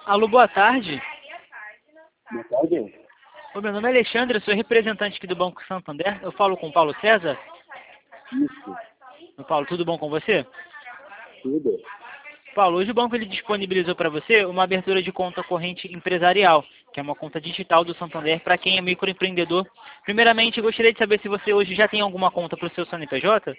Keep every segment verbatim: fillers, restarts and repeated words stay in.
Alô, boa tarde. Boa tarde. O meu nome é Alexandre, eu sou representante aqui do Banco Santander. Eu falo com o Paulo César. Isso, Ô, Paulo, tudo bom com você? tudo. Paulo, hoje o banco ele disponibilizou para você uma abertura de conta corrente empresarial, que é uma conta digital do Santander para quem é microempreendedor. Primeiramente, eu gostaria de saber se você hoje já tem alguma conta para o seu C N P J?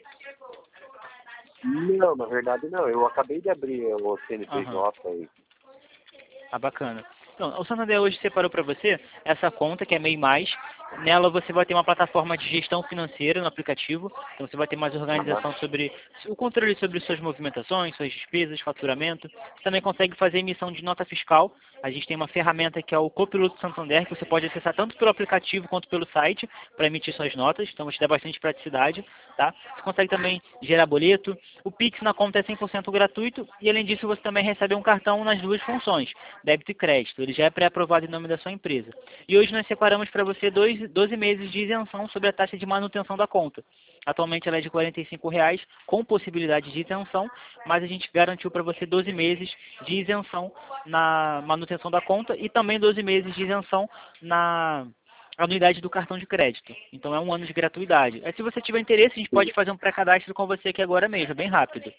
Não, na verdade não. Eu acabei de abrir o Aham. C N P J aí. Ah, bacana. Então, o Santander hoje separou para você essa conta, que é MEI Mais. Nela você vai ter uma plataforma de gestão financeira no aplicativo. Então você vai ter mais organização sobre o controle sobre suas movimentações, suas despesas, faturamento. Você também consegue fazer emissão de nota fiscal. A gente tem uma ferramenta que é o Copiloto Santander, que você pode acessar tanto pelo aplicativo quanto pelo site para emitir suas notas. Então vai te dá bastante praticidade. Tá? Você consegue também gerar boleto. O Pix na conta é cem por cento gratuito. E além disso você também recebe um cartão nas duas funções, débito e crédito. Ele já é pré-aprovado em nome da sua empresa. E hoje nós separamos para você dois, doze meses de isenção sobre a taxa de manutenção da conta. Atualmente ela é de quarenta e cinco reais, com possibilidade de isenção, mas a gente garantiu para você doze meses de isenção na manutenção da conta e também doze meses de isenção na anuidade do cartão de crédito. Então é um ano de gratuidade. Aí, se você tiver interesse, a gente pode fazer um pré-cadastro com você aqui agora mesmo, bem rápido.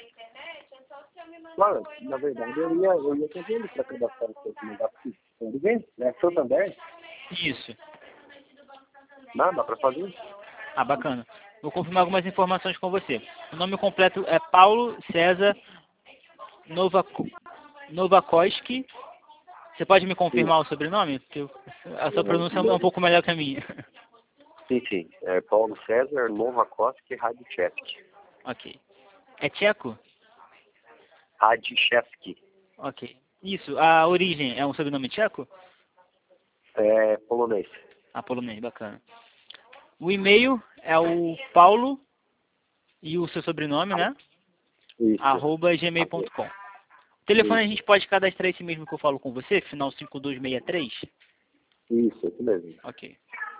Claro, na verdade eu ia, eu ia fazer ele para cadastrar o seu negócio. Tudo bem? É Santander? Isso. Não, dá para fazer? Ah, bacana. Vou confirmar algumas informações com você. O nome completo é Paulo César Novako- Novakoski. Você pode me Sim, confirmar o sobrenome? Porque eu- a sua Uhum. pronúncia é um pouco melhor que a minha. sim. sim. É Paulo César Novakoski Radchevski. Ok. É tcheco? Radchevski. Ok. Isso. A origem é um sobrenome tcheco? É polonês. Ah, polonês, bacana. O e-mail é o Paulo e o seu sobrenome, né? Isso. Arroba gmail ponto com. O telefone a Isso. gente pode cadastrar esse mesmo que eu falo com você, final cinco dois seis três? Isso, isso mesmo. Ok.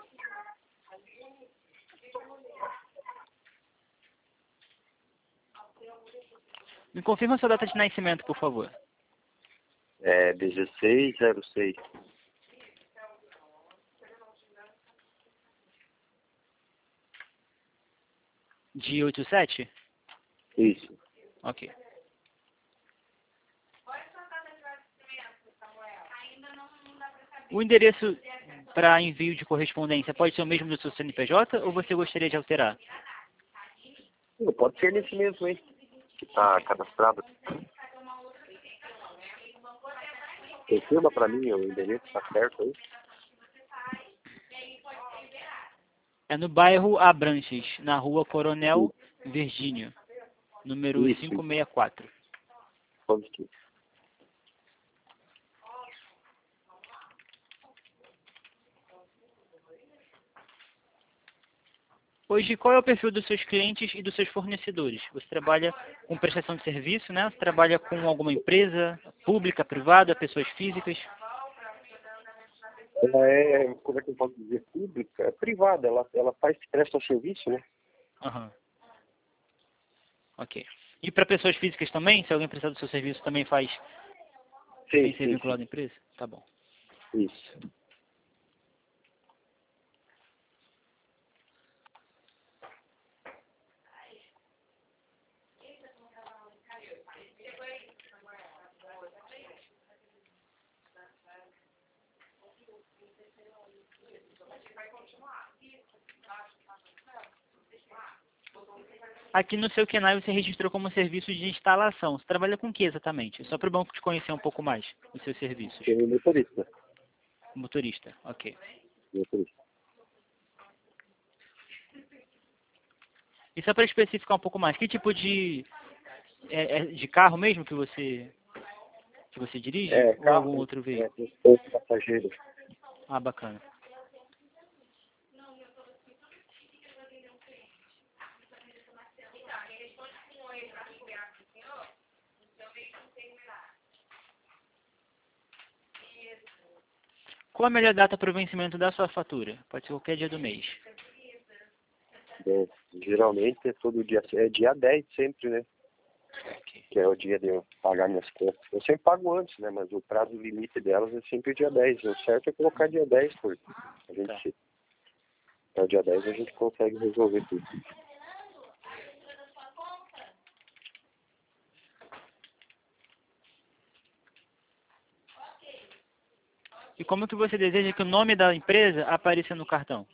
Me confirma a sua data de nascimento, por favor. É dezesseis zero seis. De oitenta e sete? Isso. Ok. O endereço para envio de correspondência pode ser o mesmo do seu C N P J ou você gostaria de alterar? Pode ser nesse mesmo aí, que está cadastrado. Confirma para mim o endereço, tá certo aí? É no bairro Abranches, na rua Coronel Isso, Virgínio, número isso, quinhentos isso. e sessenta e quatro. Positivo. Hoje, qual é o perfil dos seus clientes e dos seus fornecedores? Você trabalha com prestação de serviço, né? Você trabalha com alguma empresa pública, privada, pessoas físicas? Ela é, como é que eu posso dizer, pública, é privada, ela, ela faz, presta serviço, né? Aham. Ok. E para pessoas físicas também? Se alguém precisar do seu serviço, também faz sem Sim, ser sim, vinculado à empresa? Tá bom. sim. Isso. Aqui no seu Kenai você registrou como serviço de instalação. Você trabalha com o que exatamente? Só para o banco te conhecer um pouco mais os seus serviços. Tem motorista. Motorista, ok. Motorista. E só para especificar um pouco mais, que tipo de, é, é de carro mesmo que você, que você dirige? É, Ou algum carro, outro é, veículo? transporte passageiro. Ah, bacana. Qual a melhor data para o vencimento da sua fatura? Pode ser qualquer dia do mês. É, geralmente é todo dia, é dia dez sempre, né? Ok. que é o dia de eu pagar minhas contas. Eu sempre pago antes, né? Mas o prazo limite delas é sempre o dia dez. O certo é colocar dia dez, porque a gente, Tá. até o dia dez a gente consegue resolver tudo. E como que você deseja que o nome da empresa apareça no cartão?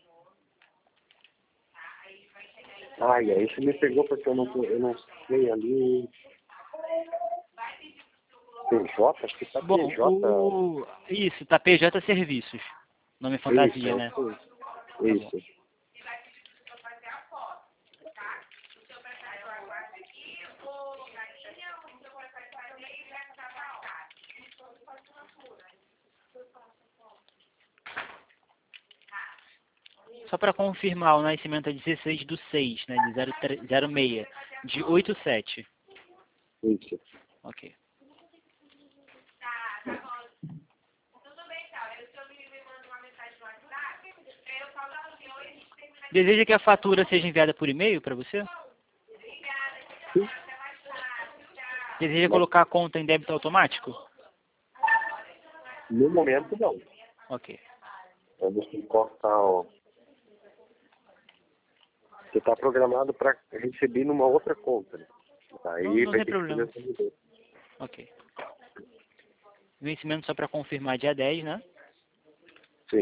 Ah, e aí você me pegou porque eu não, tô- eu não sei ali... P J? Acho que tá Bom, P J... o... isso, tá P J Serviços. Nome Isso, fantasia, é né? isso. Tá bom. Isso. Só para confirmar, o nascimento é dezesseis do seis, né? De zero três zero seis. De oito sete. Isso. Ok. Deseja que a fatura seja enviada por e-mail para você? Sim. Deseja Mas colocar a conta em débito automático? no momento não. Ok. Eu vou colocar, ó. Você está programado para receber numa outra conta. Né? Não, Aí não vai tem ter que fazer problema. essa mudança. Ok. Vencimento só para confirmar dia dez, né? Sim.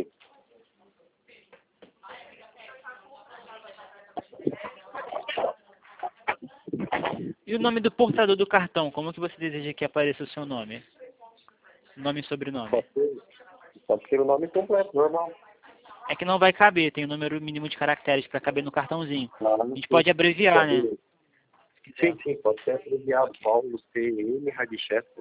E o nome do portador do cartão? Como que você deseja que apareça o seu nome? Nome e sobrenome. Pode ser, pode ser o nome completo, normal. É que não vai caber, tem um número mínimo de caracteres para caber no cartãozinho. Claro, A gente sim. pode abreviar, né? Pode- Se quiser. Sim, sim, pode ser abreviado. Ok. Paulo C M Radchester.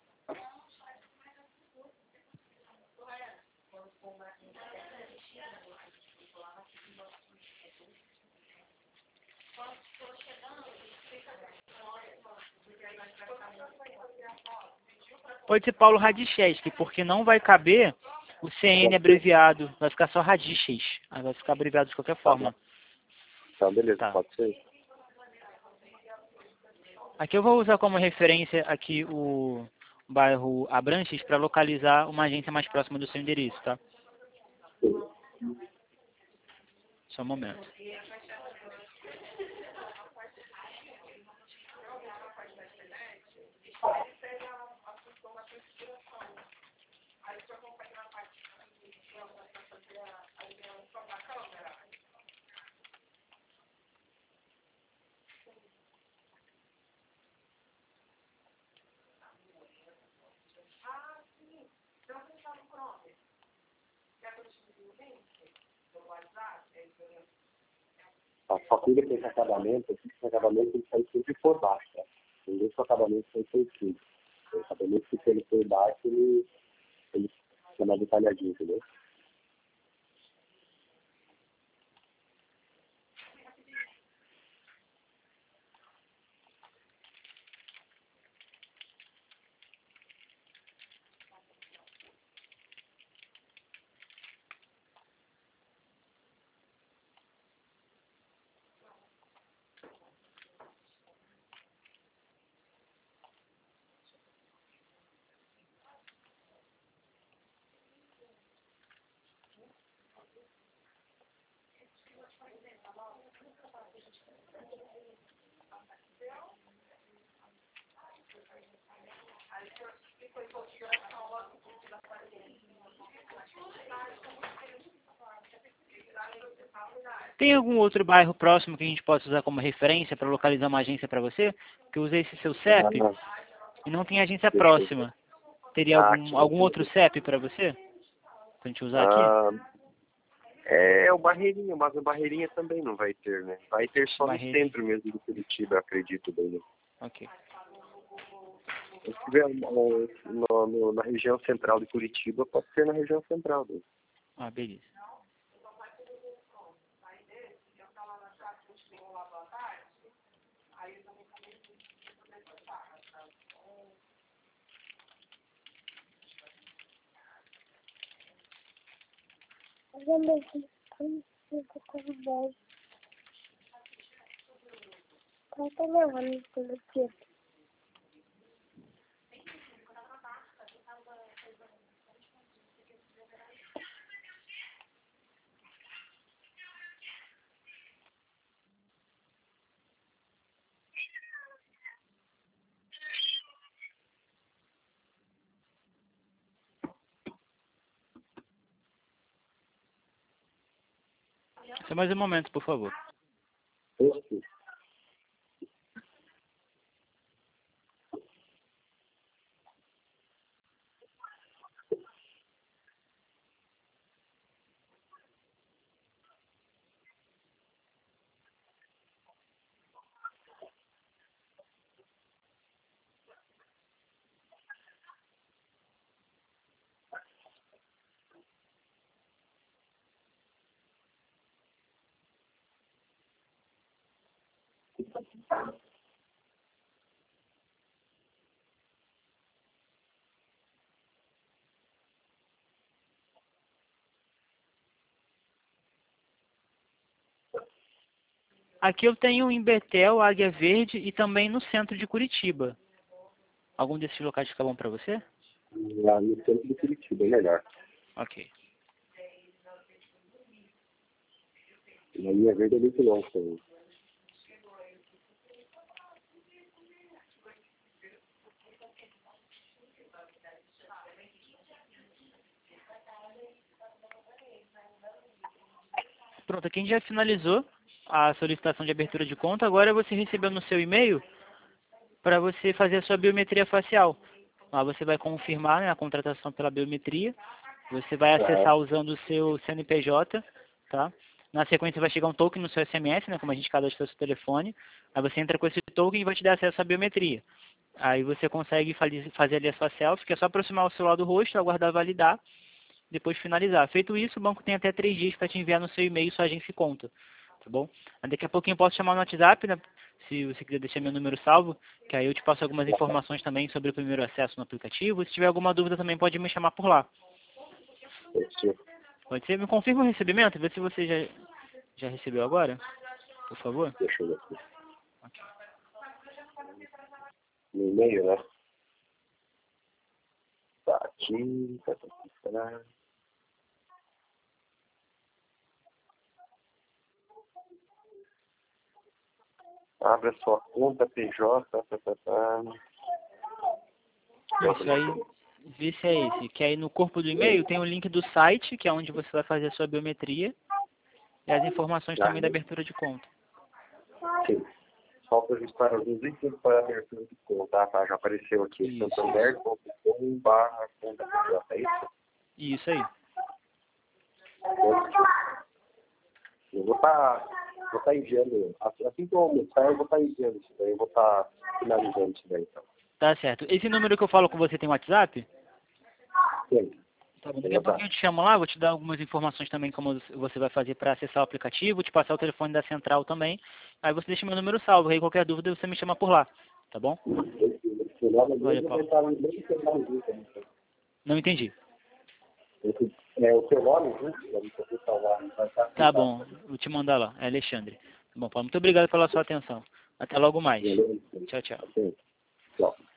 Pode ser Paulo Radicheski, porque não vai caber o C N Pode ser? abreviado. Vai ficar só Radiches. Aí vai ficar abreviado de qualquer Tá bom. forma. Tá, beleza, Tá. pode ser. Aqui eu vou usar como referência aqui o bairro Abranches para localizar uma agência mais próxima do seu endereço, tá? Só um momento. A fatura com esse acabamento, esse acabamento tem que sair sempre por baixo, tá? Não deixa o acabamento sem ser cima. O acabamento que ele por baixo, ele, ele fica mais detalhadinho, entendeu? Tem algum outro bairro próximo que a gente possa usar como referência para localizar uma agência para você? Que eu usei esse seu C E P Ah, e não tem agência deixa eu ver. próxima. Teria Ah, algum, aqui, algum aqui. outro C E P para você? Pra gente usar aqui? Ah, é o Barreirinha, mas o Barreirinha também não vai ter, né? Vai ter só no Barreirinha. centro mesmo do Curitiba, eu acredito bem, né? Ok. Se tiver no, no- no- na região central de Curitiba, pode ser na região central. Né? Ah, beleza. Só mais um momento, por favor. Esse, Aqui eu tenho em Betel, Águia Verde e também no centro de Curitiba. Algum desses locais fica bom para você? lá no centro de Curitiba, é melhor. Ok. Na linha verde é muito longe também. Pronto, aqui a gente já finalizou a solicitação de abertura de conta. Agora você recebeu no seu e-mail para você fazer a sua biometria facial. Lá você vai confirmar, né, a contratação pela biometria. Você vai acessar usando o seu C N P J, tá? Na sequência vai chegar um token no seu S M S, né, como a gente cadastrou seu telefone. Aí você entra com esse token e vai te dar acesso à biometria. Aí você consegue fazer ali a sua selfie, que é só aproximar o celular do rosto, aguardar validar, depois finalizar. Feito isso, o banco tem até três dias para te enviar no seu e-mail sua agência e conta, tá bom? Aí daqui a pouquinho eu posso chamar no WhatsApp, né, se você quiser deixar meu número salvo, que aí eu te passo algumas informações também sobre o primeiro acesso no aplicativo. Se tiver alguma dúvida também pode me chamar por lá. Esse, Pode ser? Me confirma o recebimento, vê se você já, já recebeu agora, por favor. deixa eu ver aqui. Ok. No e-mail, né? Tá aqui, tá aqui, tá. Abre a sua conta P J, tá, tá, tá, tá. Isso aí, vê se é esse. Que aí no corpo do e-mail tem o link do site, que é onde você vai fazer a sua biometria, e as informações também da abertura de conta. Sim. Falta registrar alguns itens para a abertura de conta, tá? Já apareceu aqui. santander ponto com barra conta P J, é isso? Isso aí. Eu vou estar vou tá enviando, assim que eu começar, eu vou estar enviando isso daí, eu vou estar finalizando isso daí, então. Tá certo. Esse número que eu falo com você tem WhatsApp? Sim. Tá bom. Daqui a pouquinho eu te chamo lá, vou te dar algumas informações também como você vai fazer para acessar o aplicativo, te passar o telefone da central também. Aí você deixa meu número salvo, aí qualquer dúvida você me chama por lá, tá bom? Seu nome Olha, mesmo vai Paulo. estar no mesmo seu nome junto, né? Não entendi. Esse- É o seu nome junto, para você salvar, vai estar Tá bom, vou te mandar lá. É Alexandre. Tá bom, Paulo. Muito obrigado pela sua atenção. Até logo mais. Beleza? Tchau, tchau. Sim. Tchau.